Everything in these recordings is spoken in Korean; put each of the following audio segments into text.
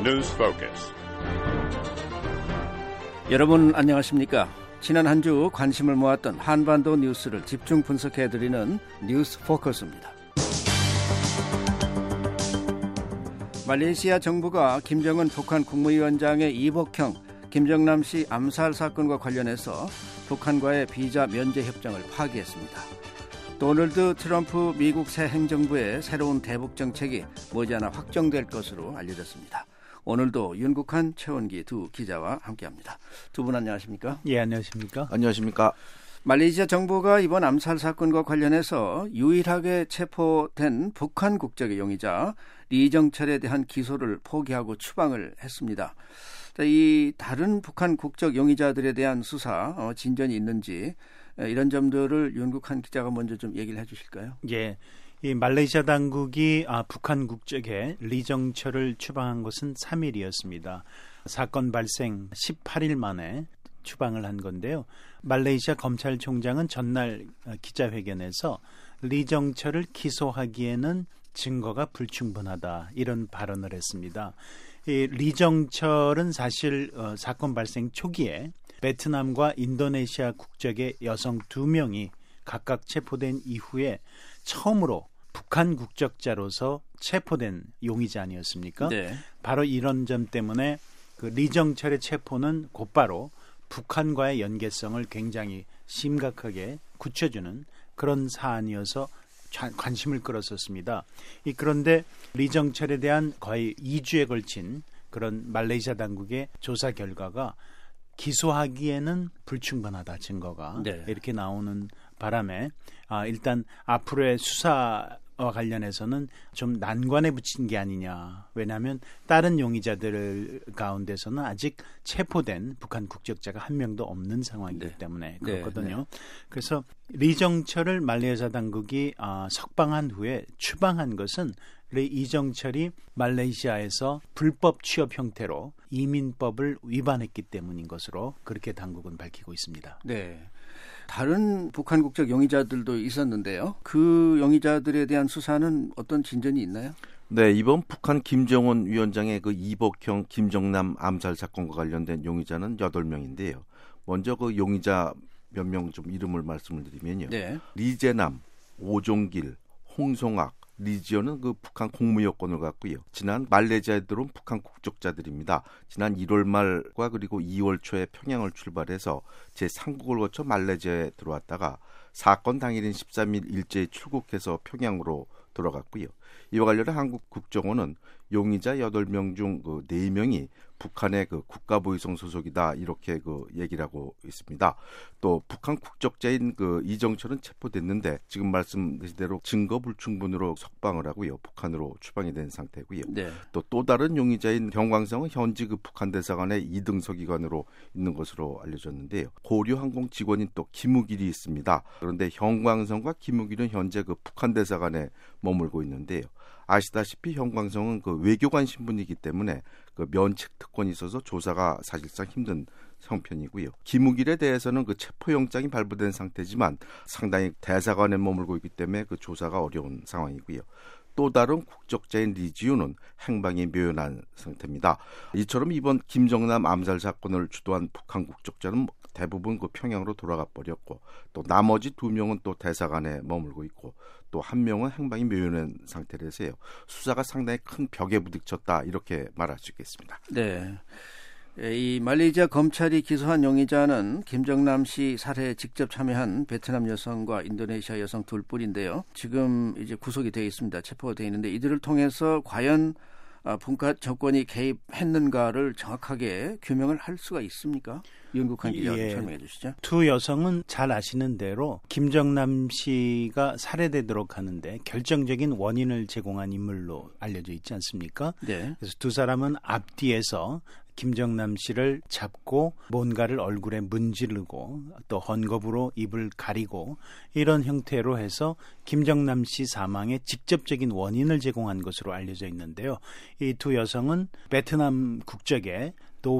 News Focus. 여러분 안녕하십니까? 지난 한 주 관심을 모았던 한반도 뉴스를 집중 분석해드리는 뉴스 포커스입니다. 말레이시아 정부가 김정은 북한 국무위원장의 이복형 김정남 씨 암살 사건과 관련해서 북한과의 비자 면제 협정을 파기했습니다. 도널드 트럼프 미국 새 행정부의 새로운 대북 정책이 머지않아 확정될 것으로 알려졌습니다. 오늘도 윤국한, 최원기 두 기자와 함께합니다. 두 분 안녕하십니까? 예, 안녕하십니까? 안녕하십니까? 말레이시아 정부가 이번 암살 사건과 관련해서 유일하게 체포된 북한 국적의 용의자 리정철에 대한 기소를 포기하고 추방을 했습니다. 이 다른 북한 국적 용의자들에 대한 수사 진전이 있는지 이런 점들을 윤국한 기자가 먼저 좀 얘기를 해주실까요? 예, 이 말레이시아 당국이 북한 국적의 리정철을 추방한 것은 3일이었습니다. 사건 발생 18일 만에 추방을 한 건데요. 말레이시아 검찰총장은 전날 기자회견에서 리정철을 기소하기에는 증거가 불충분하다 이런 발언을 했습니다. 이 리정철은 사실 사건 발생 초기에 베트남과 인도네시아 국적의 여성 2명이 각각 체포된 이후에 처음으로 북한 국적자로서 체포된 용의자 아니었습니까? 네. 바로 이런 점 때문에 그 리정철의 체포는 곧바로 북한과의 연계성을 굉장히 심각하게 굳혀주는 그런 사안이어서 관심을 끌었었습니다. 그런데 리정철에 대한 거의 2주에 걸친 그런 말레이시아 당국의 조사 결과가 기소하기에는 불충분하다 증거가 네. 이렇게 나오는 바람에 일단 앞으로의 수사와 관련해서는 좀 난관에 붙인 게 아니냐. 왜냐하면 다른 용의자들 가운데서는 아직 체포된 북한 국적자가 한 명도 없는 상황이기 네. 때문에 그렇거든요. 네. 그래서 리정철을 말레이시아 당국이 석방한 후에 추방한 것은 이정철이 말레이시아에서 불법 취업 형태로 이민법을 위반했기 때문인 것으로 그렇게 당국은 밝히고 있습니다. 네. 다른 북한 국적 용의자들도 있었는데요. 그 용의자들에 대한 수사는 어떤 진전이 있나요? 네, 이번 북한 김정은 위원장의 그 이복형 김정남 암살 사건과 관련된 용의자는 8명인데요. 먼저 그 용의자 몇 명 좀 이름을 말씀을 드리면요. 네. 리재남, 오종길, 홍성학, 리지어는 그 북한 공무 여권을 갖고요. 지난 말레이시아에 들어온 북한 국적자들입니다. 지난 1월 말과 그리고 2월 초에 평양을 출발해서 제3국을 거쳐 말레이시아에 들어왔다가 사건 당일인 13일 일제히 출국해서 평양으로 돌아갔고요. 이와 관련해 한국 국정원은 용의자 8명 중 그 4명이 북한의 그 국가보위성 소속이다 이렇게 그 얘기를 하고 있습니다. 또 북한 국적자인 그 이정철은 체포됐는데 지금 말씀드린 대로 증거 불충분으로 석방을 하고요. 북한으로 추방이 된 상태고요. 네. 또 다른 용의자인 경광성은 현지 그 북한 대사관의 2등서 기관으로 있는 것으로 알려졌는데요. 고려항공 직원인 또 김우길이 있습니다. 그런데 경광성과 김우길은 현재 그 북한 대사관에 머물고 있는데요. 아시다시피 현광성은 그 외교관 신분이기 때문에 그 면책 특권이 있어서 조사가 사실상 힘든 형편이고요. 김우길에 대해서는 그 체포영장이 발부된 상태지만 상당히 대사관에 머물고 있기 때문에 그 조사가 어려운 상황이고요. 또 다른 국적자인 리지우는 행방이 묘연한 상태입니다. 이처럼 이번 김정남 암살 사건을 주도한 북한 국적자는 대부분 그 평양으로 돌아가 버렸고 또 나머지 2명은 또 대사관에 머물고 있고 또 1명은 행방이 묘연한 상태라서요. 수사가 상당히 큰 벽에 부딪혔다 이렇게 말할 수 있겠습니다. 네. 이 말레이시아 검찰이 기소한 용의자는 김정남 씨 살해에 직접 참여한 베트남 여성과 인도네시아 여성 둘뿐인데요. 지금 이제 구속이 되어 있습니다. 체포가 되어 있는데 이들을 통해서 과연 분파 정권이 개입했는가를 정확하게 규명을 할 수가 있습니까? 윤국한 기자 설명해 주시죠. 두 여성은 잘 아시는 대로 김정남 씨가 살해되도록 하는데 결정적인 원인을 제공한 인물로 알려져 있지 않습니까? 네. 그래서 두 사람은 앞뒤에서 김정남 씨를 잡고 뭔가를 얼굴에 문지르고 또 헌겁으로 입을 가리고 이런 형태로 해서 김정남 씨 사망의 직접적인 원인을 제공한 것으로 알려져 있는데요. 이 두 여성은 베트남 국적의 도윈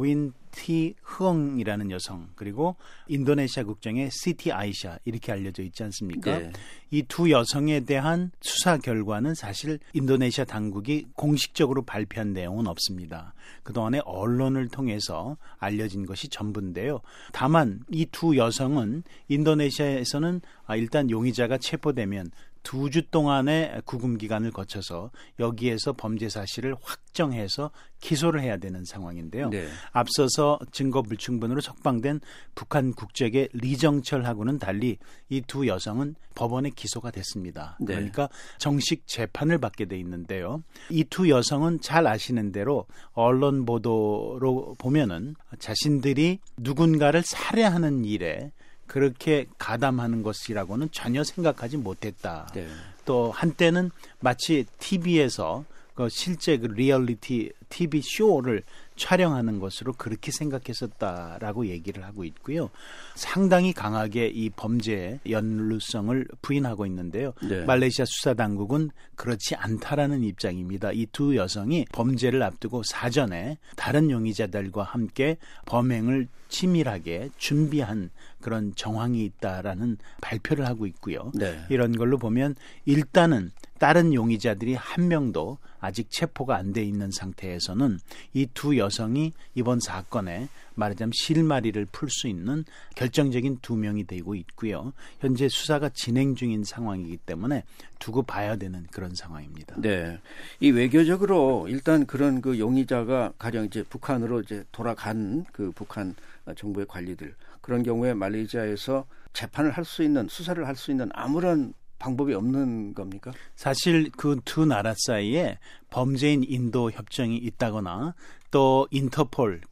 시티 흐엉이라는 여성, 그리고 인도네시아 국적의 시티 아이샤, 이렇게 알려져 있지 않습니까? 네. 이 두 여성에 대한 수사 결과는 사실 인도네시아 당국이 공식적으로 발표한 내용은 없습니다. 그동안에 언론을 통해서 알려진 것이 전부인데요. 다만 이 두 여성은 인도네시아에서는 일단 용의자가 체포되면 2주 동안의 구금 기간을 거쳐서 여기에서 범죄 사실을 확정해서 기소를 해야 되는 상황인데요. 네. 앞서서 증거 불충분으로 석방된 북한 국적의 리정철하고는 달리 이 두 여성은 법원에 기소가 됐습니다. 네. 그러니까 정식 재판을 받게 돼 있는데요. 이 두 여성은 잘 아시는 대로 언론 보도로 보면은 자신들이 누군가를 살해하는 일에 그렇게 가담하는 것이라고는 전혀 생각하지 못했다. 네. 또 한때는 마치 TV에서 실제 그 리얼리티 TV 쇼를 촬영하는 것으로 그렇게 생각했었다라고 얘기를 하고 있고요. 상당히 강하게 이 범죄의 연루성을 부인하고 있는데요. 네. 말레이시아 수사당국은 그렇지 않다라는 입장입니다. 이 두 여성이 범죄를 앞두고 사전에 다른 용의자들과 함께 범행을 치밀하게 준비한 그런 정황이 있다라는 발표를 하고 있고요. 네. 이런 걸로 보면 일단은 다른 용의자들이 한 명도 아직 체포가 안 돼 있는 상태에서는 이 두 여성이 이번 사건에 말하자면 실마리를 풀 수 있는 결정적인 2명이 되고 있고요. 현재 수사가 진행 중인 상황이기 때문에 두고 봐야 되는 그런 상황입니다. 네. 이 외교적으로 일단 그런 그 용의자가 가령 이제 북한으로 이제 돌아간 그 북한 정부의 관리들, 그런 경우에 말레이시아에서 재판을 할 수 있는, 수사를 할 수 있는 아무런 방법이 없는 겁니까? 사실 그 두 나라 사이에 범죄인 인도 협정이 있다거나 또 인터폴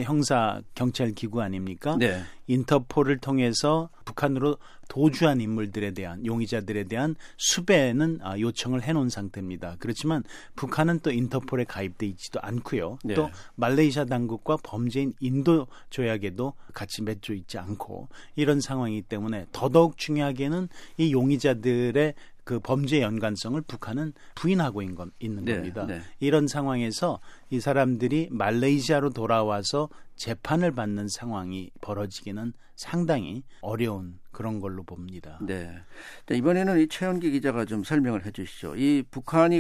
국제형사경찰기구 아닙니까? 네. 인터폴을 통해서 북한으로 도주한 인물들에 대한 용의자들에 대한 수배는 요청을 해놓은 상태입니다. 그렇지만 북한은 또 인터폴에 가입돼 있지도 않고요. 네. 또 말레이시아 당국과 범죄인 인도 조약에도 같이 맺혀 있지 않고 이런 상황이기 때문에 더더욱 중요하게는 이 용의자들의 그 범죄 연관성을 북한은 부인하고 있는 네, 겁니다. 네. 이런 상황에서 이 사람들이 말레이시아로 돌아와서 재판을 받는 상황이 벌어지기는 상당히 어려운 그런 걸로 봅니다. 네. 이번에는 이 최현기 기자가 좀 설명을 해 주시죠. 이 북한이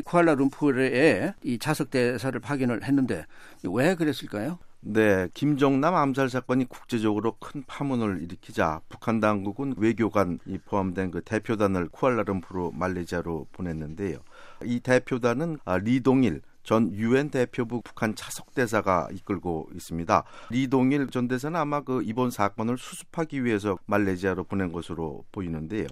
쿠알라룸푸르에 이 자석 대사를 파견을 했는데 왜 그랬을까요? 네, 김정남 암살 사건이 국제적으로 큰 파문을 일으키자 북한 당국은 외교관이 포함된 그 대표단을 쿠알라룸푸르 말레이시아로 보냈는데요. 이 대표단은 리동일 전 유엔 대표부 북한 차석 대사가 이끌고 있습니다. 리동일 전 대사는 아마 그 이번 사건을 수습하기 위해서 말레이시아로 보낸 것으로 보이는데요.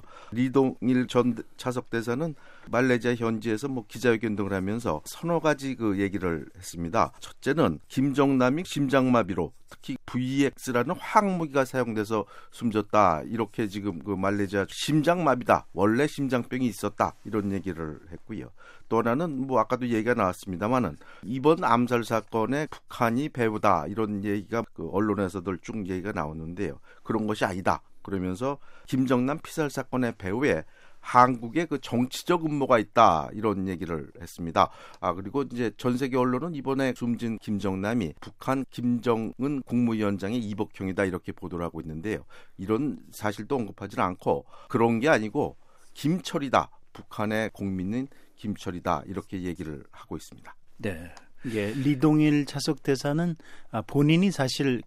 리동일 전 차석 대사는 말레이시아 현지에서 기자회견 등을 하면서 서너 가지 그 얘기를 했습니다. 첫째는 김정남이 심장마비로 특히 VX라는 화학무기가 사용돼서 숨졌다. 이렇게 지금 그 말레이시아 심장마비다. 원래 심장병이 있었다. 이런 얘기를 했고요. 또 하나는 아까도 얘기가 나왔습니다만은 이번 암살 사건에 북한이 배우다. 이런 얘기가 그 언론에서들 쭉 얘기가 나오는데요. 그런 것이 아니다. 그러면서 김정남 피살 사건의 배후에 한국의 그 정치적 음모가 있다 이런 얘기를 했습니다. 그리고 이제 전 세계 언론은 이번에 숨진 김정남이 북한 김정은 국무위원장의 이복형이다 이렇게 보도를 하고 있는데요. 이런 사실도 언급하지는 않고 그런 게 아니고 김철이다. 북한의 국민인 김철이다 이렇게 얘기를 하고 있습니다. 네. 예, 리동일 차석 대사는 본인이 사실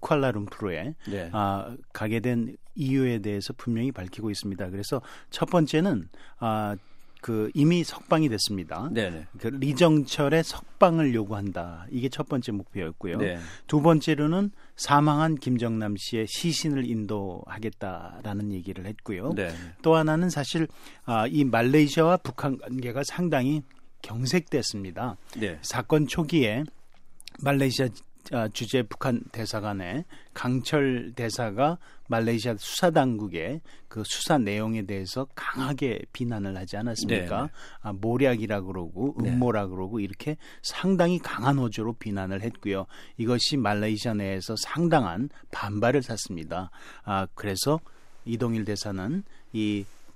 쿠알라룸푸르에 네. 가게 된 이유에 대해서 분명히 밝히고 있습니다. 그래서 첫 번째는 그 이미 석방이 됐습니다. 네네. 그 리정철의 석방을 요구한다. 이게 첫 번째 목표였고요. 네. 두 번째로는 사망한 김정남 씨의 시신을 인도하겠다라는 얘기를 했고요. 네. 또 하나는 사실 이 말레이시아와 북한 관계가 상당히 경색됐습니다. 네. 사건 초기에 말레이시아 주재 북한 대사관의 강철 대사가 말레이시아 수사당국의 그 수사 내용에 대해서 강하게 비난을 하지 않았습니까? 모략이라 그러고 음모라 그러고 이렇게 상당히 강한 어조로 비난을 했고요. 이것이 말레이시아 내에서 상당한 반발을 샀습니다. 그래서 이동일 대사는 이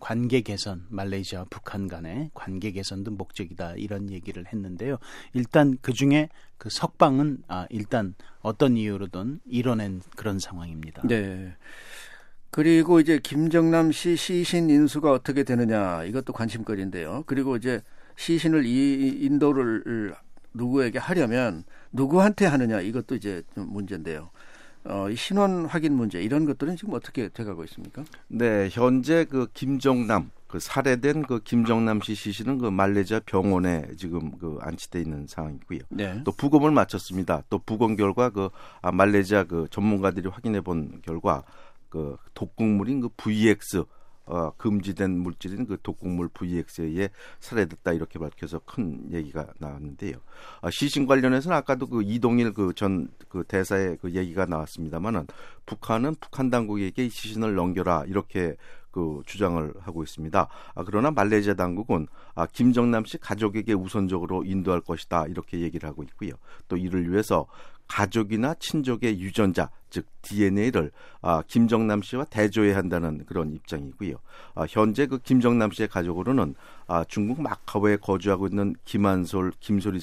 관계 개선, 말레이시아와 북한 간의 관계 개선도 목적이다 이런 얘기를 했는데요. 일단 그중에 그 석방은 일단 어떤 이유로든 이뤄낸 그런 상황입니다. 네. 그리고 이제 김정남 씨 시신 인수가 어떻게 되느냐 이것도 관심거리인데요. 그리고 이제 시신을 인도를 누구에게 하려면 누구한테 하느냐 이것도 이제 좀 문제인데요. 이 신원 확인 문제 이런 것들은 지금 어떻게 돼가고 있습니까? 네, 현재 그 김정남 그 살해된 그 김정남 씨 시신은 그 말레이시아 병원에 지금 그 안치돼 있는 상황이고요. 네. 또 부검을 마쳤습니다. 또 부검 결과 그 말레이시아 그 전문가들이 확인해 본 결과 그 독극물인 그 VX 금지된 물질인 그 독극물 VX에 의해 살해됐다 이렇게 밝혀서 큰 얘기가 나왔는데요. 시신 관련해서는 아까도 그 이동일 그 전 그 대사의 그 얘기가 나왔습니다만은 북한은 북한 당국에게 이 시신을 넘겨라 이렇게 그 주장을 하고 있습니다. 그러나 말레이시아 당국은 김정남 씨 가족에게 우선적으로 인도할 것이다 이렇게 얘기를 하고 있고요. 또 이를 위해서 가족이나 친족의 유전자, 즉 DNA를 김정남 씨와 대조해야 한다는 그런 입장이고요. 현재 그 김정남 씨의 가족으로는 중국 마카오에 거주하고 있는 김한솔, 김소리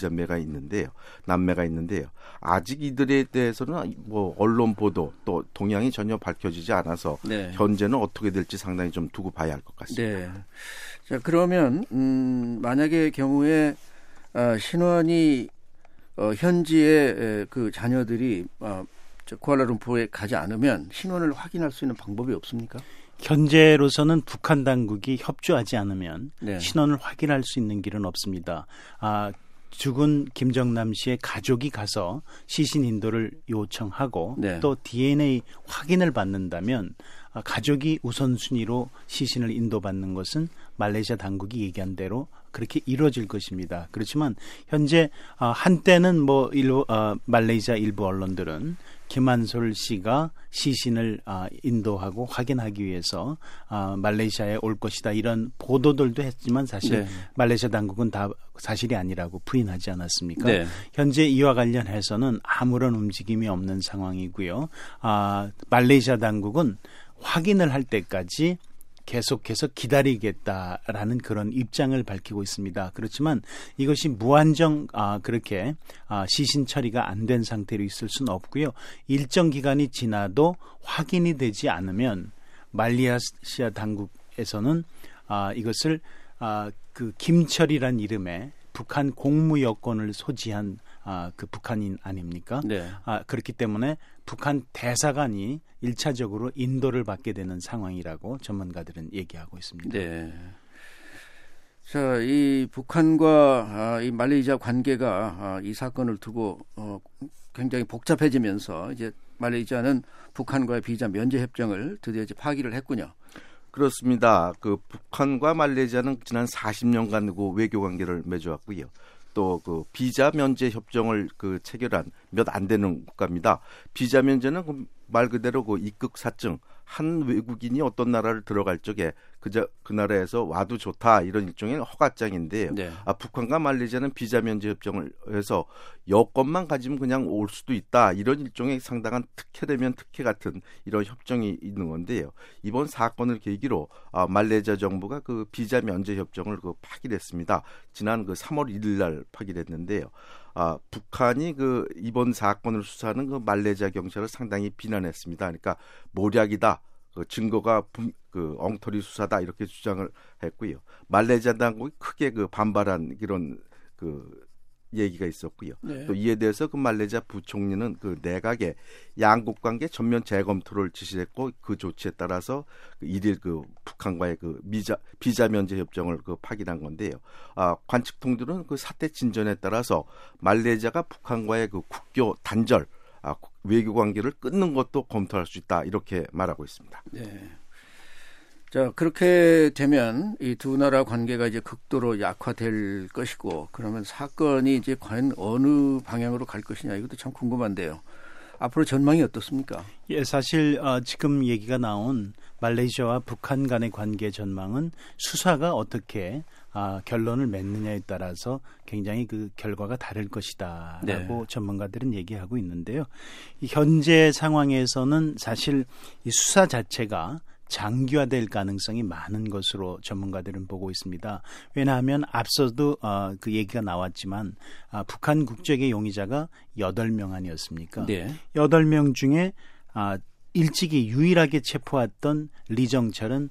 남매가 있는데요. 아직 이들에 대해서는 뭐 언론 보도 또 동향이 전혀 밝혀지지 않아서 네. 현재는 어떻게 될지 상당히 좀 두고 봐야 할 것 같습니다. 네. 자, 그러면 만약의 경우에 신원이 현지의 그 자녀들이 쿠알라룸푸르에 가지 않으면 신원을 확인할 수 있는 방법이 없습니까? 현재로서는 북한 당국이 협조하지 않으면 네. 신원을 확인할 수 있는 길은 없습니다. 죽은 김정남 씨의 가족이 가서 시신 인도를 요청하고 네. 또 DNA 확인을 받는다면 가족이 우선순위로 시신을 인도받는 것은 말레이시아 당국이 얘기한 대로 그렇게 이루어질 것입니다. 그렇지만 현재 한때는 말레이시아 일부 언론들은 김한솔 씨가 시신을 인도하고 확인하기 위해서 말레이시아에 올 것이다 이런 보도들도 했지만 사실 네. 말레이시아 당국은 다 사실이 아니라고 부인하지 않았습니까? 네. 현재 이와 관련해서는 아무런 움직임이 없는 상황이고요. 말레이시아 당국은 확인을 할 때까지 계속해서 기다리겠다라는 그런 입장을 밝히고 있습니다. 그렇지만 이것이 무한정 그렇게 시신 처리가 안 된 상태로 있을 수는 없고요. 일정 기간이 지나도 확인이 되지 않으면 말레이시아 당국에서는 이것을 그 김철이란 이름의 북한 공무 여권을 소지한 그 북한인 아닙니까? 네. 그렇기 때문에 북한 대사관이 1차적으로 인도를 받게 되는 상황이라고 전문가들은 얘기하고 있습니다. 네. 자, 이 북한과 이 말레이시아 관계가 이 사건을 두고 굉장히 복잡해지면서 이제 말레이시아는 북한과의 비자 면제 협정을 드디어 이제 파기를 했군요. 그렇습니다. 그 북한과 말레이시아는 지난 40년간 그 외교 관계를 맺어왔고요. 또 그 비자 면제 협정을 그 체결한 몇 안 되는 국가입니다. 비자 면제는 말 그대로 그 입국사증, 한 외국인이 어떤 나라를 들어갈 적에 그 나라에서 와도 좋다 이런 일종의 허가장인데요. 네. 북한과 말레이시아는 비자 면제 협정을 해서 여권만 가지면 그냥 올 수도 있다 이런 일종의 상당한 특혜되면 특혜 같은 이런 협정이 있는 건데요. 이번 사건을 계기로 말레이시아 정부가 그 비자 면제 협정을 그 파기했습니다. 지난 그 3월 1일날 파기했는데요. 북한이 그 이번 사건을 수사하는 그 말레이시아 경찰을 상당히 비난했습니다. 그러니까 모략이다. 그 증거가 그 엉터리 수사다 이렇게 주장을 했고요. 말레이시아 당국이 크게 그 반발한 이런 그 얘기가 있었고요. 네. 또 이에 대해서 그 말레이시아 부총리는 그 내각에 양국 관계 전면 재검토를 지시했고 그 조치에 따라서 1일 그 북한과의 그 비자 면제 협정을 그 파기한 건데요. 관측통들은 그 사태 진전에 따라서 말레이시아가 북한과의 그 국교 단절, 외교 관계를 끊는 것도 검토할 수 있다 이렇게 말하고 있습니다. 네. 자, 그렇게 되면 이 두 나라 관계가 이제 극도로 약화될 것이고, 그러면 사건이 이제 과연 어느 방향으로 갈 것이냐, 이것도 참 궁금한데요. 앞으로 전망이 어떻습니까? 예, 사실 지금 얘기가 나온 말레이시아와 북한 간의 관계 전망은 수사가 어떻게 결론을 맺느냐에 따라서 굉장히 그 결과가 다를 것이다라고 네. 전문가들은 얘기하고 있는데요. 이 현재 상황에서는 사실 이 수사 자체가 장기화될 가능성이 많은 것으로 전문가들은 보고 있습니다. 왜냐하면 앞서도 그 얘기가 나왔지만 북한 국적의 용의자가 8명 아니었습니까? 네. 8명 중에 일찍이 유일하게 체포했던 리정철은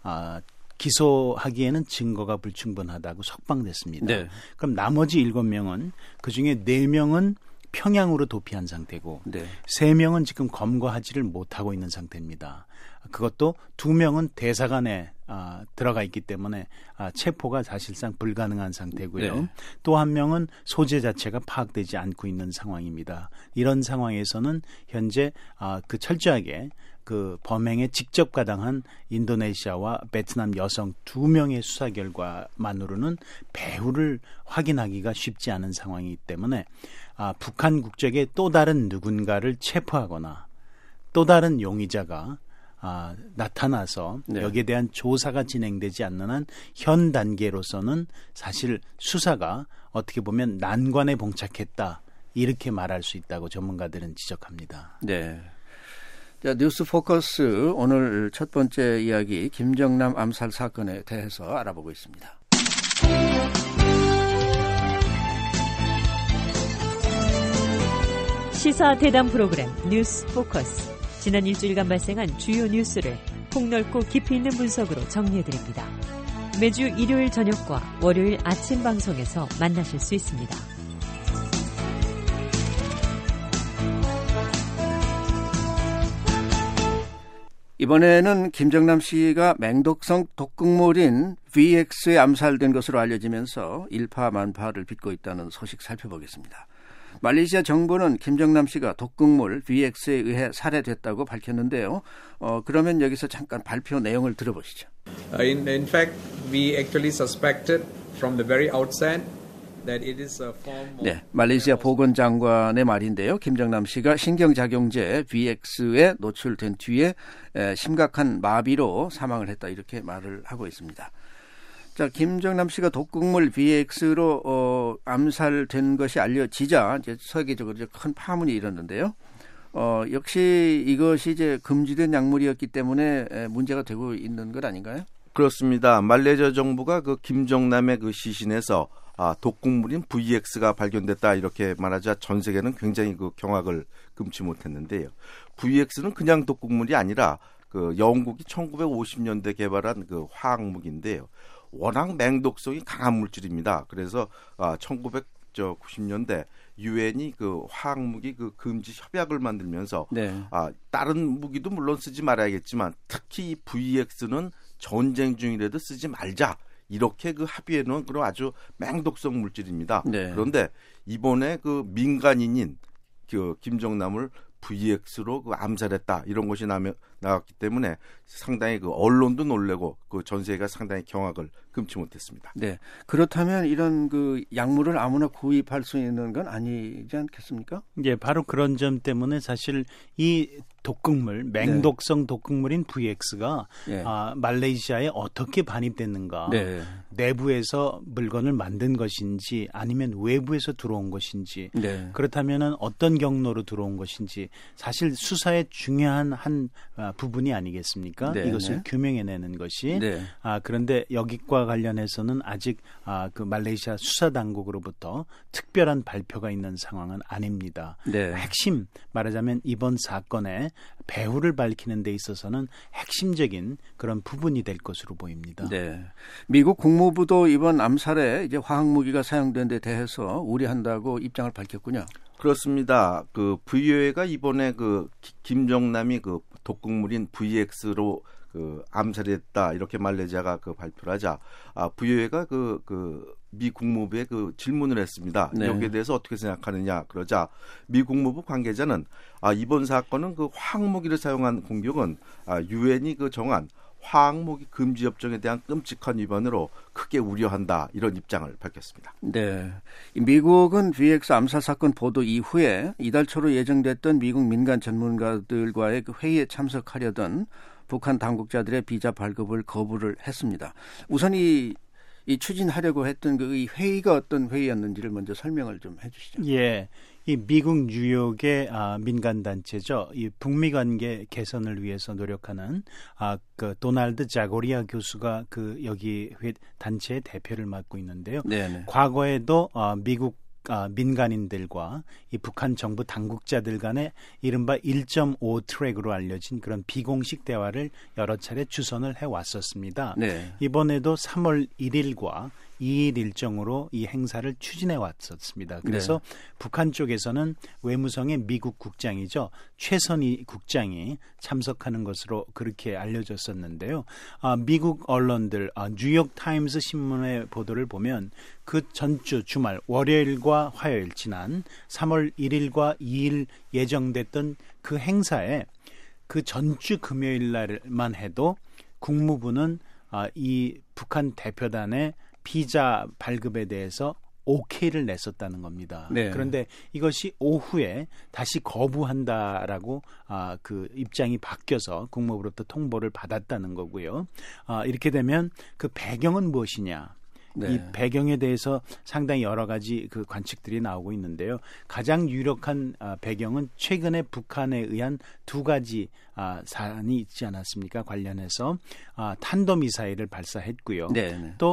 기소하기에는 증거가 불충분하다고 석방됐습니다. 네. 그럼 나머지 7명은 그중에 4명은 평양으로 도피한 상태고 네. 3명은 지금 검거하지를 못하고 있는 상태입니다. 그것도 2명은 대사관에 들어가 있기 때문에 체포가 사실상 불가능한 상태고요. 네. 또 한 명은 소재 자체가 파악되지 않고 있는 상황입니다. 이런 상황에서는 현재 그 철저하게 그 범행에 직접 가담한 인도네시아와 베트남 여성 2명의 수사 결과만으로는 배후를 확인하기가 쉽지 않은 상황이기 때문에 북한 국적의 또 다른 누군가를 체포하거나 또 다른 용의자가 나타나서 네. 여기에 대한 조사가 진행되지 않는 한 현 단계로서는 사실 수사가 어떻게 보면 난관에 봉착했다 이렇게 말할 수 있다고 전문가들은 지적합니다. 네. 자, 뉴스 포커스 오늘 첫 번째 이야기 김정남 암살 사건에 대해서 알아보고 있습니다. 시사 대담 프로그램 뉴스 포커스. 지난 일주일간 발생한 주요 뉴스를 폭넓고 깊이 있는 분석으로 정리해드립니다. 매주 일요일 저녁과 월요일 아침 방송에서 만나실 수 있습니다. 이번에는 김정남 씨가 맹독성 독극물인 VX에 암살된 것으로 알려지면서 일파만파를 빚고 있다는 소식 살펴보겠습니다. 말레이시아 정부는 김정남 씨가 독극물 VX에 의해 살해됐다고 밝혔는데요. 그러면 여기서 잠깐 발표 내용을 들어보시죠. In fact, we actually suspected from the very outset that it is a form of... 네, 말레이시아 보건장관의 말인데요. 김정남 씨가 신경작용제 VX에 노출된 뒤에 심각한 마비로 사망을 했다 이렇게 말을 하고 있습니다. 자, 김정남 씨가 독극물 VX로 암살된 것이 알려지자 이제 세계적으로 이제 큰 파문이 일었는데요. 역시 이것이 이제 금지된 약물이었기 때문에 문제가 되고 있는 것 아닌가요? 그렇습니다. 말레이시아 정부가 그 김정남의 그 시신에서 독극물인 VX가 발견됐다 이렇게 말하자 전 세계는 굉장히 그 경악을 금치 못했는데요. VX는 그냥 독극물이 아니라 그 영국이 1950년대 개발한 그 화학무기인데요. 워낙 맹독성이 강한 물질입니다. 그래서 1990년대 유엔이 그 화학무기 그 금지 협약을 만들면서 네. 다른 무기도 물론 쓰지 말아야겠지만 특히 이 VX는 전쟁 중이라도 쓰지 말자. 이렇게 그 합의해 놓은 그런 아주 맹독성 물질입니다. 네. 그런데 이번에 그 민간인인 그 김정남을 VX로 그 암살했다 이런 것이 나왔기 때문에 상당히 그 언론도 놀래고 그 전 세계가 상당히 경악을 금치 못했습니다. 네. 그렇다면 이런 그 약물을 아무나 구입할 수 있는 건 아니지 않겠습니까? 예, 바로 그런 점 때문에 사실 이 독극물, 맹독성 독극물인 VX가 네. 말레이시아에 어떻게 반입됐는가, 네. 내부에서 물건을 만든 것인지 아니면 외부에서 들어온 것인지, 네. 그렇다면 어떤 경로로 들어온 것인지 사실 수사의 중요한 한 부분이 아니겠습니까? 네, 이것을 네. 규명해내는 것이. 네. 그런데 여기과 관련해서는 아직 그 말레이시아 수사 당국으로부터 특별한 발표가 있는 상황은 아닙니다. 네. 핵심 말하자면 이번 사건의 배후를 밝히는 데 있어서는 핵심적인 그런 부분이 될 것으로 보입니다. 네. 미국 국무부도 이번 암살에 이제 화학무기가 사용된 데 대해서 우려한다고 입장을 밝혔군요. 그렇습니다. 그 VOA가 이번에 그 김정남이 그 독극물인 VX로 그 암살했다 이렇게 말레이시아가 그 발표를 하자 VOA가 미 국무부에 그 질문을 했습니다. 네. 여기에 대해서 어떻게 생각하느냐 그러자 미 국무부 관계자는 이번 사건은 그 화학무기를 사용한 공격은 유엔이 그 정한 화학무기 금지 협정에 대한 끔찍한 위반으로 크게 우려한다 이런 입장을 밝혔습니다. 네, 미국은 VX 암살 사건 보도 이후에 이달 초로 예정됐던 미국 민간 전문가들과의 그 회의에 참석하려던 북한 당국자들의 비자 발급을 거부를 했습니다. 우선 이 이 추진하려고 했던 그 회의가 어떤 회의였는지를 먼저 설명을 좀 해주시죠. 예, 이 미국 뉴욕의 민간 단체죠. 이 북미 관계 개선을 위해서 노력하는 그 도널드 자고리아 교수가 그 여기 단체의 대표를 맡고 있는데요. 네네. 과거에도 미국 민간인들과 이 북한 정부 당국자들 간의 이른바 1.5 트랙으로 알려진 그런 비공식 대화를 여러 차례 주선을 해왔었습니다. 네. 이번에도 3월 1일과 2일 일정으로 이 행사를 추진해 왔었습니다. 그래서 네. 북한 쪽에서는 외무성의 미국 국장이죠. 최선희 국장이 참석하는 것으로 그렇게 알려졌었는데요. 미국 언론들 뉴욕 타임스 신문의 보도를 보면 그 전주 주말 월요일과 화요일 지난 3월 1일과 2일 예정됐던 그 행사에 그 전주 금요일 날만 해도 국무부는 이 북한 대표단의 비자 발급에 대해서 오케이를 냈었다는 겁니다. 네. 그런데 이것이 오후에 다시 거부한다라고 그 입장이 바뀌어서 국무부로부터 통보를 받았다는 거고요. 이렇게 되면 그 배경은 무엇이냐? 네. 이 배경에 대해서 상당히 여러 가지 그 관측들이 나오고 있는데요. 가장 유력한 배경은 최근에 북한에 의한 두 가지 사안이 있지 않았습니까? 관련해서 탄도미사일을 발사했고요. 네. 또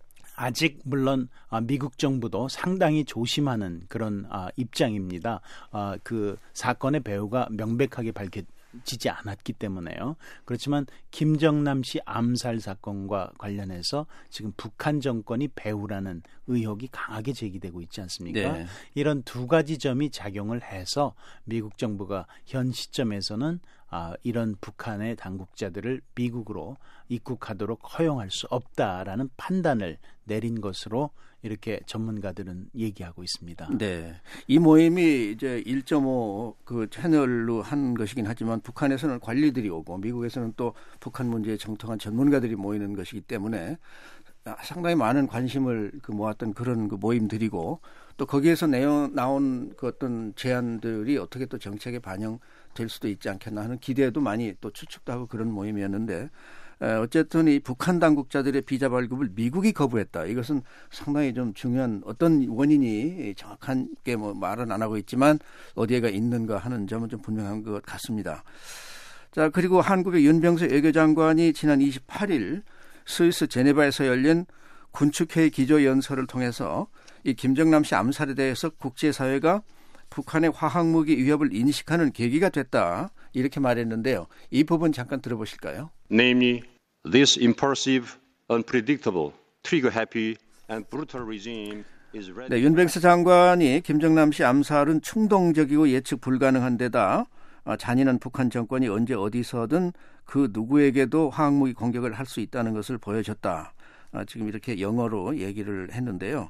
아직 물론 미국 정부도 상당히 조심하는 그런 입장입니다. 그 사건의 배후가 명백하게 밝혀지지 않았기 때문에요. 그렇지만 김정남 씨 암살 사건과 관련해서 지금 북한 정권이 배후라는 의혹이 강하게 제기되고 있지 않습니까? 네. 이런 두 가지 점이 작용을 해서 미국 정부가 현 시점에서는 이런 북한의 당국자들을 미국으로 입국하도록 허용할 수 없다라는 판단을 내린 것으로 이렇게 전문가들은 얘기하고 있습니다. 네, 이 모임이 이제 1.5 그 채널로 한 것이긴 하지만 북한에서는 관리들이 오고 미국에서는 또 북한 문제에 정통한 전문가들이 모이는 것이기 때문에 상당히 많은 관심을 모았던 그런 그 모임들이고 또 거기에서 나온 그 어떤 제안들이 어떻게 또 정책에 반영될 수도 있지 않겠나 하는 기대도 많이 또 추측도 하고 그런 모임이었는데 어쨌든 이 북한 당국자들의 비자 발급을 미국이 거부했다. 이것은 상당히 좀 중요한 어떤 원인이 정확하게 말은 안 하고 있지만 어디에가 있는가 하는 점은 좀 분명한 것 같습니다. 자, 그리고 한국의 윤병세 외교장관이 지난 28일 스위스 제네바에서 열린 군축회의 기조연설을 통해서 이 김정남 씨 암살에 대해서 국제사회가 북한의 화학무기 위협을 인식하는 계기가 됐다. 이렇게 말했는데요. 이 부분 잠깐 들어보실까요? Namely, this impulsive, unpredictable, trigger-happy and brutal regime is ready. 네, 윤병세 장관이 김정남 씨 암살은 충동적이고 예측 불가능한 데다 잔인한 북한 정권이 언제 어디서든 그 누구에게도 화학무기 공격을 할 수 있다는 것을 보여줬다. 지금 이렇게 영어로 얘기를 했는데요.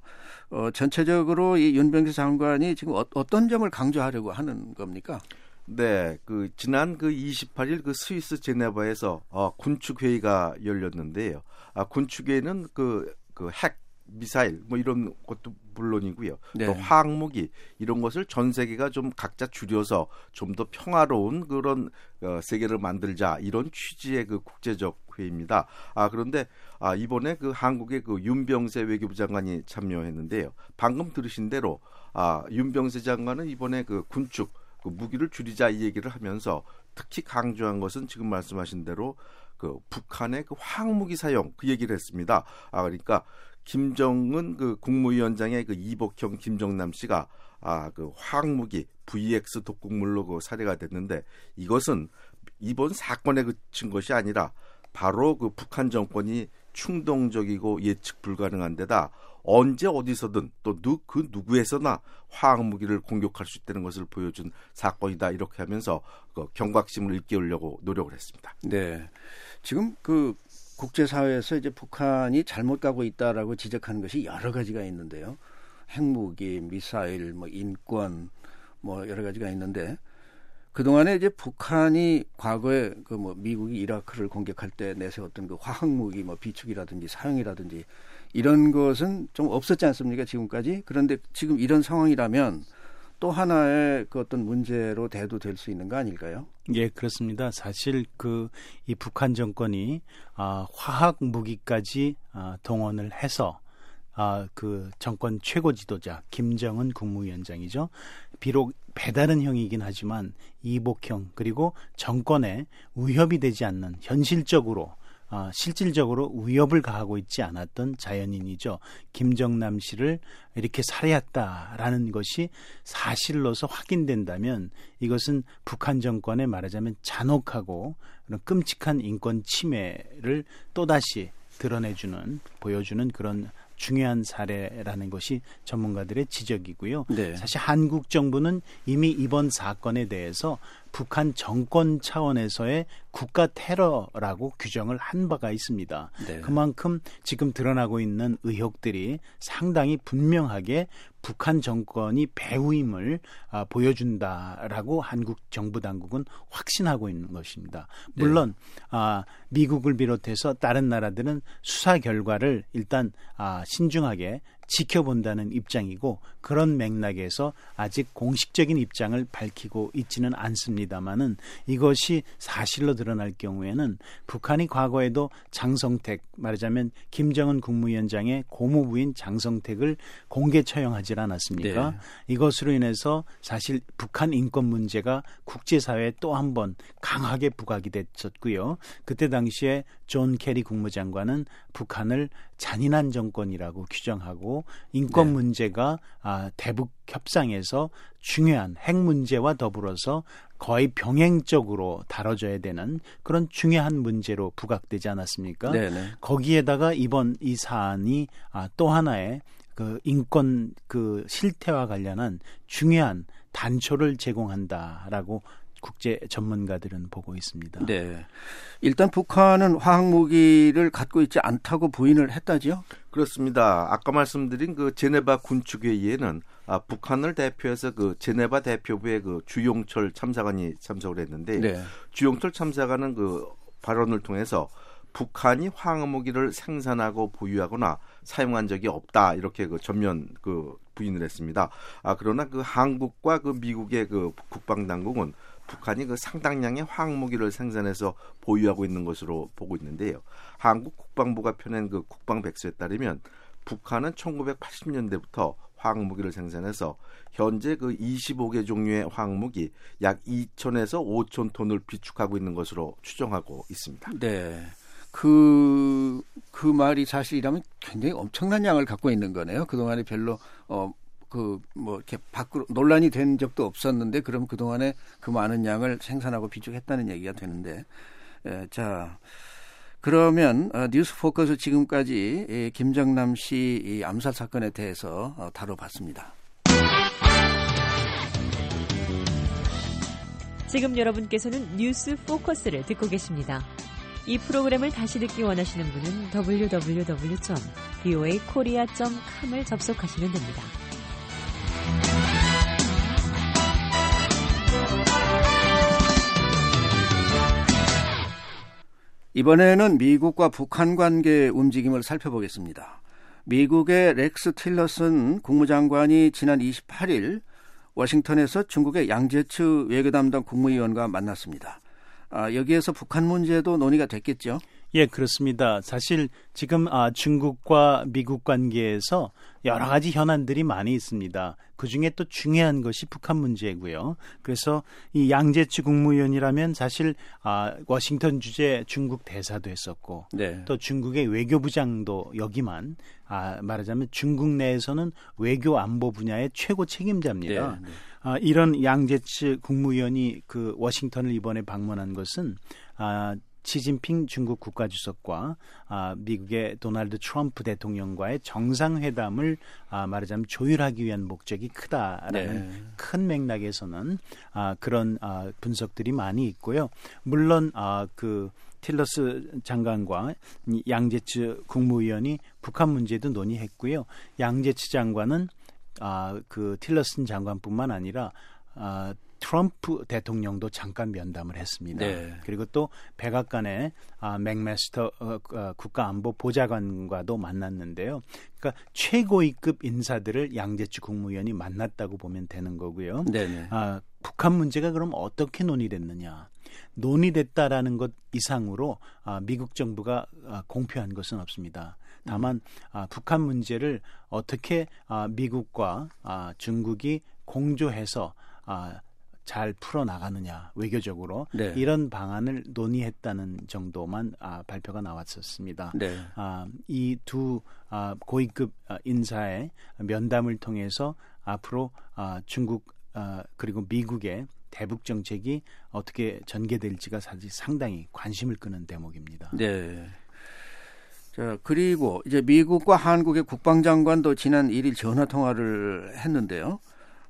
전체적으로 이 윤병세 장관이 지금 어떤 점을 강조하려고 하는 겁니까? 네, 지난 28일 스위스 제네바에서 군축 회의가 열렸는데요. 군축 회의는 핵 미사일 이런 것도 물론이고요. 네. 또 화학무기 이런 것을 전 세계가 좀 각자 줄여서 좀 더 평화로운 그런 세계를 만들자 이런 취지의 국제적 회의입니다. 그런데 이번에 한국의 윤병세 외교부 장관이 참여했는데요. 방금 들으신 대로 윤병세 장관은 이번에 군축 무기를 줄이자 이 얘기를 하면서 특히 강조한 것은 지금 말씀하신 대로 북한의 화학무기 사용 그 얘기를 했습니다. 그러니까 김정은 국무위원장의 이복형 김정남 씨가 화학무기 VX 독극물로 살해가 됐는데 이것은 이번 사건에 그친 것이 아니라 바로 북한 정권이 충동적이고 예측 불가능한 데다 언제 어디서든 또 그 누구에서나 화학무기를 공격할 수 있다는 것을 보여준 사건이다 이렇게 하면서 경각심을 일깨우려고 노력을 했습니다. 네, 지금 국제사회에서 이제 북한이 잘못 가고 있다라고 지적하는 것이 여러 가지가 있는데요. 핵무기, 미사일, 인권, 여러 가지가 있는데 그동안에 이제 북한이 과거에 미국이 이라크를 공격할 때 내세웠던 화학무기, 비축이라든지 사용이라든지 이런 것은 좀 없었지 않습니까? 지금까지. 그런데 지금 이런 상황이라면 또 하나의 그 어떤 문제로 대두될 수 있는 거 아닐까요? 예, 그렇습니다. 사실 이 북한 정권이 화학 무기까지 동원을 해서 그 정권 최고 지도자 김정은 국무위원장이죠. 비록 배다른 형이긴 하지만 이복형 그리고 정권에 위협이 되지 않는 현실적으로 실질적으로 위협을 가하고 있지 않았던 자연인이죠. 김정남 씨를 이렇게 살해했다라는 것이 사실로서 확인된다면 이것은 북한 정권의 말하자면 잔혹하고 그런 끔찍한 인권 침해를 또다시 보여주는 그런 중요한 사례라는 것이 전문가들의 지적이고요. 네. 사실 한국 정부는 이미 이번 사건에 대해서 북한 정권 차원에서의 국가 테러라고 규정을 한 바가 있습니다. 네. 그만큼 지금 드러나고 있는 의혹들이 상당히 분명하게 북한 정권이 배후임을 보여준다라고 한국 정부 당국은 확신하고 있는 것입니다. 물론 미국을 비롯해서 다른 나라들은 수사 결과를 일단 신중하게 지켜본다는 입장이고 그런 맥락에서 아직 공식적인 입장을 밝히고 있지는 않습니다만은 이것이 사실로 드러날 경우에는 북한이 과거에도 장성택 말하자면 김정은 국무위원장의 고모부인 장성택을 공개 처형하지 않았습니까? 네. 이것으로 인해서 사실 북한 인권 문제가 국제사회에 또 한 번 강하게 부각이 됐었고요. 그때 당시에 존 케리 국무장관은 북한을 잔인한 정권이라고 규정하고 인권 문제가 대북 협상에서 중요한 핵 문제와 더불어서 거의 병행적으로 다뤄져야 되는 그런 중요한 문제로 부각되지 않았습니까? 네네. 거기에다가 이번 이 사안이 또 하나의 그 인권 그 실태와 관련한 중요한 단초를 제공한다라고 국제 전문가들은 보고 있습니다. 네. 일단 북한은 화학무기를 갖고 있지 않다고 부인을 했다지요? 그렇습니다. 아까 말씀드린 그 제네바 군축회의에는 북한을 대표해서 그 제네바 대표부의 그 주용철 참사관이 참석을 했는데 네. 주용철 참사관은 그 발언을 통해서 북한이 화학무기를 생산하고 보유하거나 사용한 적이 없다 이렇게 그 전면 그 부인을 했습니다. 그러나 그 한국과 그 미국의 그 국방당국은 북한이 그 상당량의 화학무기를 생산해서 보유하고 있는 것으로 보고 있는데요. 한국 국방부가 펴낸 그 국방백서에 따르면 북한은 1980년대부터 화학무기를 생산해서 현재 그 25개 종류의 화학무기 약 2,000에서 5,000 톤을 비축하고 있는 것으로 추정하고 있습니다. 네. 그 말이 사실이라면 굉장히 엄청난 양을 갖고 있는 거네요. 그동안에 별로 이렇게 밖으로 논란이 된 적도 없었는데 그럼 그동안에 그 많은 양을 생산하고 비축했다는 얘기가 되는데 자 그러면 뉴스 포커스 지금까지 김정남 씨 암살 사건에 대해서 다뤄봤습니다. 지금 여러분께서는 뉴스 포커스를 듣고 계십니다. 이 프로그램을 다시 듣기 원하시는 분은 www.voakorea.com을 접속하시면 됩니다. 이번에는 미국과 북한 관계의 움직임을 살펴보겠습니다. 미국의 렉스 틸러슨 국무장관이 지난 28일 워싱턴에서 중국의 양재츠 외교담당 국무위원과 만났습니다. 여기에서 북한 문제도 논의가 됐겠죠? 예, 그렇습니다. 사실 지금 중국과 미국 관계에서 여러 가지 현안들이 많이 있습니다. 그중에 또 중요한 것이 북한 문제고요. 그래서 이 양재츠 국무위원이라면 사실 워싱턴 주재 중국 대사도 했었고 네. 또 중국의 외교부장도 여기만 말하자면 중국 내에서는 외교 안보 분야의 최고 책임자입니다. 네. 이런 양재츠 국무위원이 그 워싱턴을 이번에 방문한 것은 시진핑 중국 국가주석과 미국의 도널드 트럼프 대통령과의 정상회담을 말하자면 조율하기 위한 목적이 크다라는 큰 맥락에서는 그런 분석들이 많이 있고요. 물론 그 틸러스 장관과 양재츠 국무위원이 북한 문제도 논의했고요. 양재츠 장관은 그 틸러슨 장관뿐만 아니라 트럼프 대통령도 잠깐 면담을 했습니다. 네. 그리고 또 백악관의 맥메스터 국가안보보좌관과도 만났는데요. 그러니까 최고위급 인사들을 양재치 국무위원이 만났다고 보면 되는 거고요. 네네. 북한 문제가 그럼 어떻게 논의됐느냐? 논의됐다라는 것 이상으로 미국 정부가 공표한 것은 없습니다. 다만 북한 문제를 어떻게 미국과 중국이 공조해서 잘 풀어나가느냐 외교적으로 네. 이런 방안을 논의했다는 정도만 발표가 나왔었습니다. 네. 이 두 고위급 인사의 면담을 통해서 앞으로 중국 그리고 미국의 대북 정책이 어떻게 전개될지가 사실 상당히 관심을 끄는 대목입니다. 네. 자, 그리고 이제 미국과 한국의 국방장관도 지난 1일 전화 통화를 했는데요.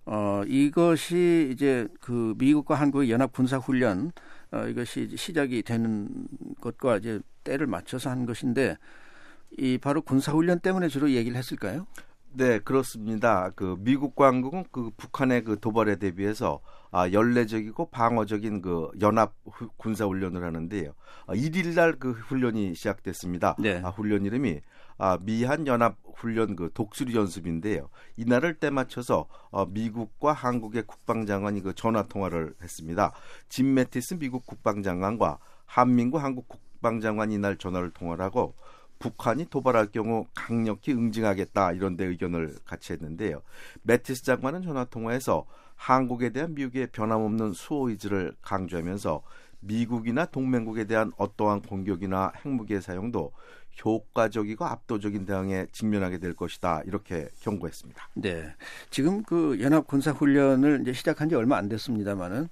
이것이 이제 그 미국과 한국의 연합 군사 훈련 이것이 시작이 되는 것과 이제 때를 맞춰서 한 것인데 이 바로 군사 훈련 때문에 주로 얘기를 했을까요? 네, 그렇습니다. 그 미국과 한국은 그 북한의 그 도발에 대비해서 연례적이고 방어적인 그 연합 군사 훈련을 하는데요. 1일 날 그 훈련이 시작됐습니다. 네. 훈련 이름이 미한 연합 훈련 그 독수리 연습인데요. 이날을 때 맞춰서 미국과 한국의 국방장관이 그 전화 통화를 했습니다. 짐 매티스 미국 국방장관과 한민구 한국 국방장관이 이날 전화를 통화를 하고 북한이 도발할 경우 강력히 응징하겠다 이런 데 의견을 같이 했는데요. 매티스 장관은 전화 통화에서 한국에 대한 미국의 변함없는 수호 의지를 강조하면서 미국이나 동맹국에 대한 어떠한 공격이나 핵무기의 사용도 효과적이고 압도적인 대응에 직면하게 될 것이다 이렇게 경고했습니다. 네, 지금 그 연합 군사 훈련을 이제 시작한 지 얼마 안 됐습니다만은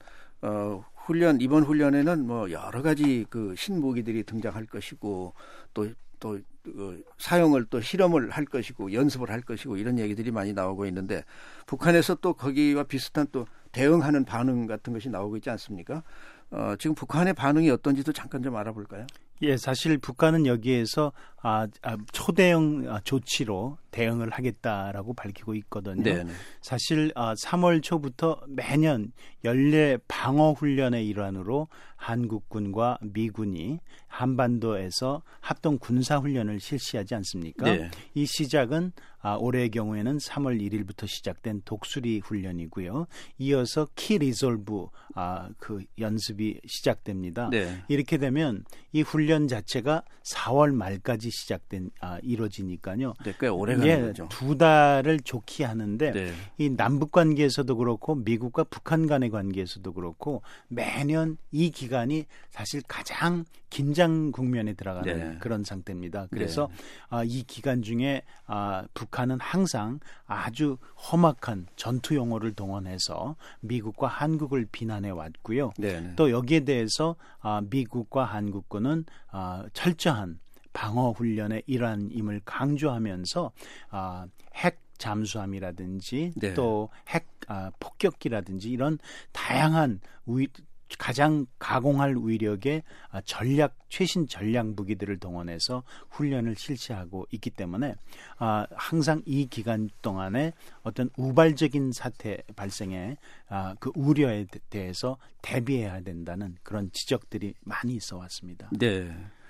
이번 훈련에는 뭐 여러 가지 그 신무기들이 등장할 것이고 또 사용을 또 실험을 할 것이고 연습을 할 것이고 이런 얘기들이 많이 나오고 있는데 북한에서 또 거기와 비슷한 또 대응하는 반응 같은 것이 나오고 있지 않습니까? 지금 북한의 반응이 어떤지도 잠깐 좀 알아볼까요? 예, 사실 북한은 여기에서 초대형 조치로 대응을 하겠다라고 밝히고 있거든요. 네네. 사실 3월 초부터 매년 연례 방어 훈련의 일환으로 한국군과 미군이 한반도에서 합동 군사 훈련을 실시하지 않습니까? 네. 이 시작은 올해의 경우에는 3월 1일부터 시작된 독수리 훈련이고요. 이어서 키 리졸브 그 연습이 시작됩니다. 네. 이렇게 되면 이 훈련 자체가 4월 말까지 이루어지니까요. 네, 꽤 오래 가는 거죠. 2달을 좋게 하는데 네. 이 남북 관계에서도 그렇고 미국과 북한 간의 관계에서도 그렇고 매년 이 기간이 사실 가장 긴장 국면에 들어가는 네. 그런 상태입니다. 그래서 이 기간 중에 북한은 항상 아주 험악한 전투 용어를 동원해서 미국과 한국을 비난해 왔고요. 네. 또 여기에 대해서 미국과 한국군은 철저한 방어 훈련의 일환임을 강조하면서 핵 잠수함이라든지 네. 또 핵 폭격기라든지 이런 다양한 가장 가공할 위력의 최신 전략 무기들을 동원해서 훈련을 실시하고 있기 때문에 항상 이 기간 동안에 어떤 우발적인 사태 발생에 그 우려에 대해서 대비해야 된다는 그런 지적들이 많이 있어 왔습니다. 네.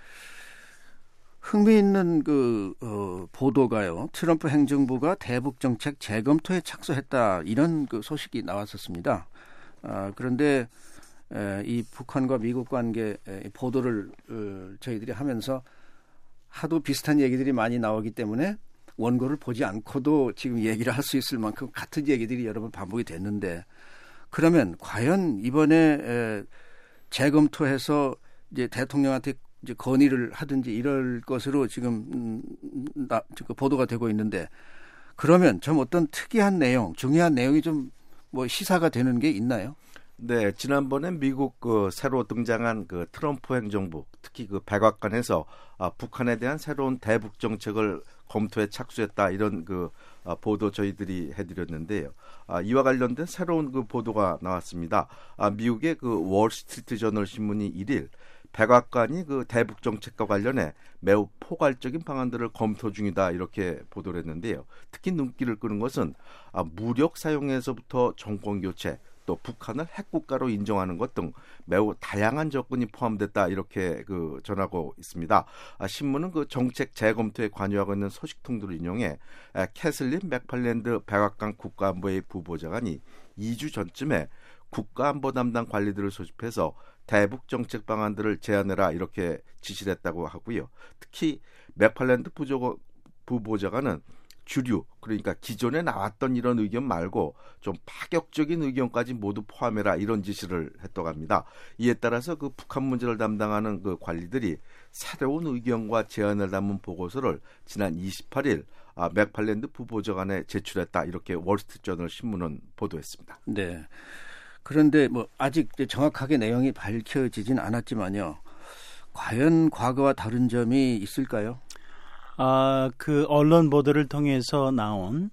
흥미있는 보도가요. 트럼프 행정부가 대북 정책 재검토에 착수했다 이런 그 소식이 나왔었습니다. 그런데 이 북한과 미국 관계 보도를 저희들이 하면서 하도 비슷한 얘기들이 많이 나오기 때문에 원고를 보지 않고도 지금 얘기를 할 수 있을 만큼 같은 얘기들이 여러 번 반복이 됐는데 그러면 과연 이번에 재검토해서 이제 대통령한테 이제 건의를 하든지 이럴 것으로 지금 보도가 되고 있는데 그러면 좀 어떤 특이한 내용, 중요한 내용이 좀 뭐 시사가 되는 게 있나요? 네, 지난번에 미국 새로 등장한 그 트럼프 행정부, 특히 그 백악관에서 북한에 대한 새로운 대북 정책을 검토에 착수했다 이런 보도 저희들이 해드렸는데요. 이와 관련된 새로운 그 보도가 나왔습니다. 미국의 그 월스트리트 저널 신문이 1일 백악관이 그 대북 정책과 관련해 매우 포괄적인 방안들을 검토 중이다 이렇게 보도를 했는데요. 특히 눈길을 끄는 것은 무력 사용에서부터 정권 교체 또 북한을 핵국가로 인정하는 것 등 매우 다양한 조건이 포함됐다 이렇게 전하고 있습니다. 신문은 정책 재검토에 관여하고 있는 소식통들을 인용해 캐슬린 맥팔랜드 백악관 국가안보회 부보좌관이 2주 전쯤에 국가안보 담당 관리들을 소집해서 대북 정책 방안들을 제안해라 이렇게 지시를 했다고 하고요. 특히 맥팔랜드 부보좌관은 주류, 그러니까 기존에 나왔던 이런 의견 말고 좀 파격적인 의견까지 모두 포함해라 이런 지시를 했다고 합니다. 이에 따라서 북한 문제를 담당하는 관리들이 새로운 의견과 제안을 담은 보고서를 지난 28일 맥팔랜드 부보좌관에 제출했다 이렇게 월스트리트저널 신문은 보도했습니다. 네. 그런데 아직 정확하게 내용이 밝혀지진 않았지만요. 과연 과거와 다른 점이 있을까요? 언론 보도를 통해서 나온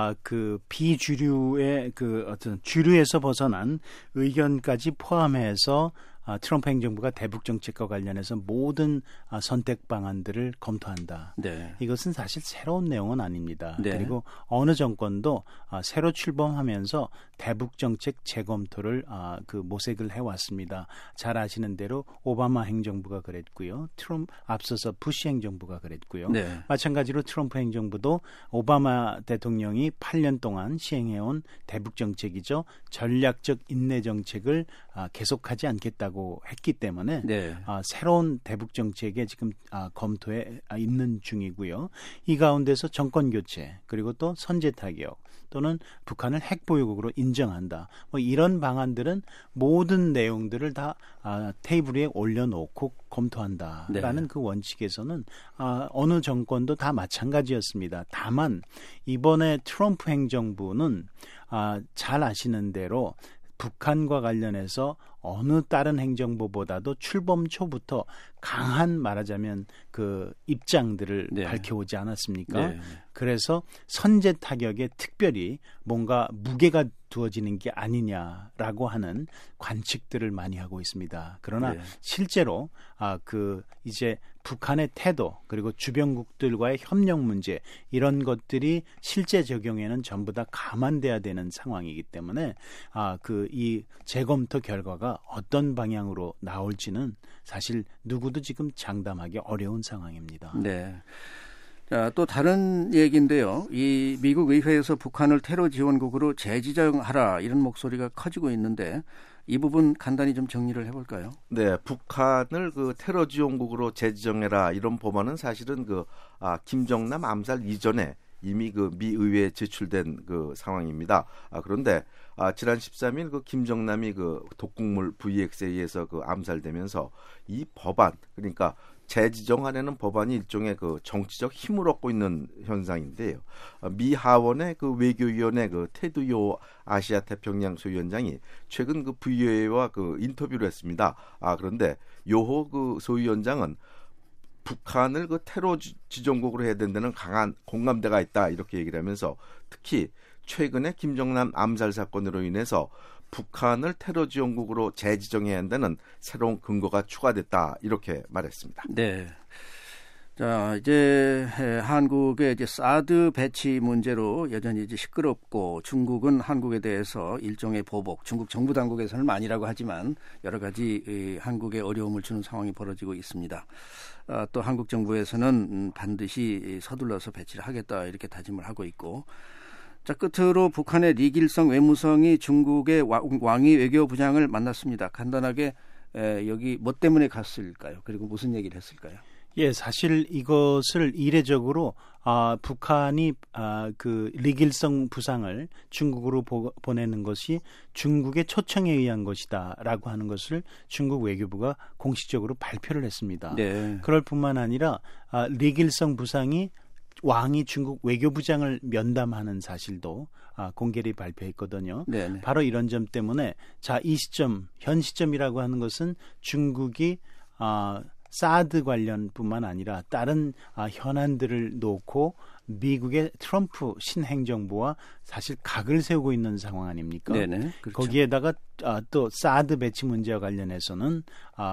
비주류의 어떤 주류에서 벗어난 의견까지 포함해서 트럼프 행정부가 대북 정책과 관련해서 모든 선택 방안들을 검토한다. 네. 이것은 사실 새로운 내용은 아닙니다. 네. 그리고 어느 정권도 새로 출범하면서 대북 정책 재검토를 모색을 해왔습니다. 잘 아시는 대로 오바마 행정부가 그랬고요. 앞서서 부시 행정부가 그랬고요. 네. 마찬가지로 트럼프 행정부도 오바마 대통령이 8년 동안 시행해온 대북 정책이죠. 전략적 인내 정책을 계속하지 않겠다고 했기 때문에 네. 새로운 대북 정책에 지금 검토에 있는 중이고요. 이 가운데서 정권 교체 그리고 또 선제 타격 또는 북한을 핵 보유국으로 인정한다. 이런 방안들은 모든 내용들을 다 테이블 위에 올려놓고 검토한다라는 네. 그 원칙에서는 어느 정권도 다 마찬가지였습니다. 다만 이번에 트럼프 행정부는 잘 아시는 대로 북한과 관련해서 어느 다른 행정부보다도 출범 초부터 강한 말하자면 입장들을 네. 밝혀오지 않았습니까? 네. 그래서 선제 타격에 특별히 뭔가 무게가 두어지는 게 아니냐라고 하는 관측들을 많이 하고 있습니다. 그러나 네. 실제로 이제 북한의 태도 그리고 주변국들과의 협력 문제 이런 것들이 실제 적용에는 전부 다 감안돼야 되는 상황이기 때문에 이 재검토 결과가 어떤 방향으로 나올지는 사실 누구도 지금 장담하기 어려운 상황입니다. 네. 자, 또 다른 얘기인데요. 이 미국 의회에서 북한을 테러 지원국으로 재지정하라 이런 목소리가 커지고 있는데 이 부분 간단히 좀 정리를 해볼까요? 네, 북한을 테러 지원국으로 재지정해라 이런 법안은 사실은 김정남 암살 이전에 이미 미 의회에 제출된 상황입니다. 그런데 지난 13일 김정남이 독극물 VX에 의해서 암살되면서 이 법안 그러니까 재지정하려는 법안이 일종의 정치적 힘을 얻고 있는 현상인데요. 미 하원의 외교위원회 테드요 아시아 태평양 소위원장이 최근 VOA와 인터뷰를 했습니다. 그런데 요호 소위원장은 북한을 테러 지정국으로 해야 된다는 강한 공감대가 있다 이렇게 얘기를 하면서 특히 최근에 김정남 암살 사건으로 인해서 북한을 테러 지원국으로 재지정해야 한다는 새로운 근거가 추가됐다 이렇게 말했습니다. 네. 자, 이제 한국의 사드 배치 문제로 여전히 시끄럽고 중국은 한국에 대해서 일종의 보복, 중국 정부 당국에서는 아니라고 하지만 여러 가지 한국에 어려움을 주는 상황이 벌어지고 있습니다. 또 한국 정부에서는 반드시 서둘러서 배치를 하겠다 이렇게 다짐을 하고 있고 자, 끝으로 북한의 리길성 외무성이 중국의 왕이 외교부장을 만났습니다. 간단하게 여기 뭐 때문에 갔을까요? 그리고 무슨 얘기를 했을까요? 예, 사실 이것을 이례적으로 북한이 리길성 부상을 중국으로 보내는 것이 중국의 초청에 의한 것이다라고 하는 것을 중국 외교부가 공식적으로 발표를 했습니다. 네. 그럴 뿐만 아니라 리길성 부상이 왕이 중국 외교부장을 면담하는 사실도 공개리 발표했거든요. 네네. 바로 이런 점 때문에 이 시점, 현 시점이라고 하는 것은 중국이 사드 관련뿐만 아니라 다른 현안들을 놓고 미국의 트럼프 신행정부와 사실 각을 세우고 있는 상황 아닙니까? 네네. 그렇죠. 거기에다가 또 사드 배치 문제와 관련해서는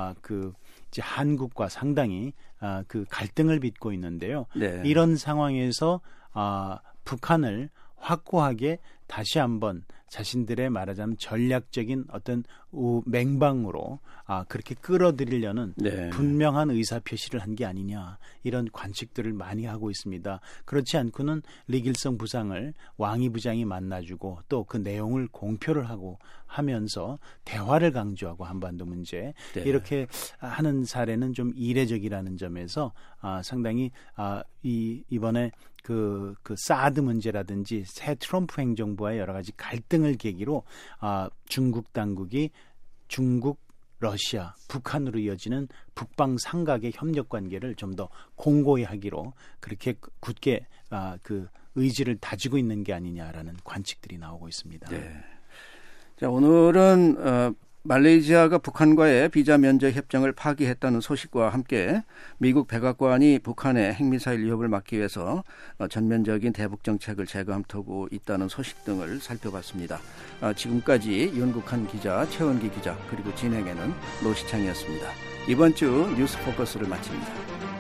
이제 한국과 상당히 갈등을 빚고 있는데요. 네. 이런 상황에서 북한을 확고하게 다시 한번 자신들의 말하자면 전략적인 어떤 맹방으로 그렇게 끌어들이려는 네. 분명한 의사표시를 한 게 아니냐 이런 관측들을 많이 하고 있습니다. 그렇지 않고는 리길성 부상을 왕이 부장이 만나주고 또 그 내용을 공표를 하고 하면서 대화를 강조하고 한반도 문제 네. 이렇게 하는 사례는 좀 이례적이라는 점에서 상당히 이번에 그 사드 문제라든지 새 트럼프 행정부와의 여러 가지 갈등을 계기로 중국 당국이 중국, 러시아, 북한으로 이어지는 북방 삼각의 협력 관계를 좀 더 공고히 하기로 그렇게 굳게 그 의지를 다지고 있는 게 아니냐라는 관측들이 나오고 있습니다. 네. 자, 오늘은 말레이시아가 북한과의 비자 면제 협정을 파기했다는 소식과 함께 미국 백악관이 북한의 핵미사일 위협을 막기 위해서 전면적인 대북 정책을 재검토하고 있다는 소식 등을 살펴봤습니다. 지금까지 윤국한 기자, 최원기 기자 그리고 진행에는 노시창이었습니다. 이번 주 뉴스 포커스를 마칩니다.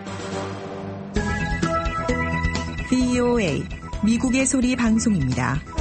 VOA 미국의 소리 방송입니다.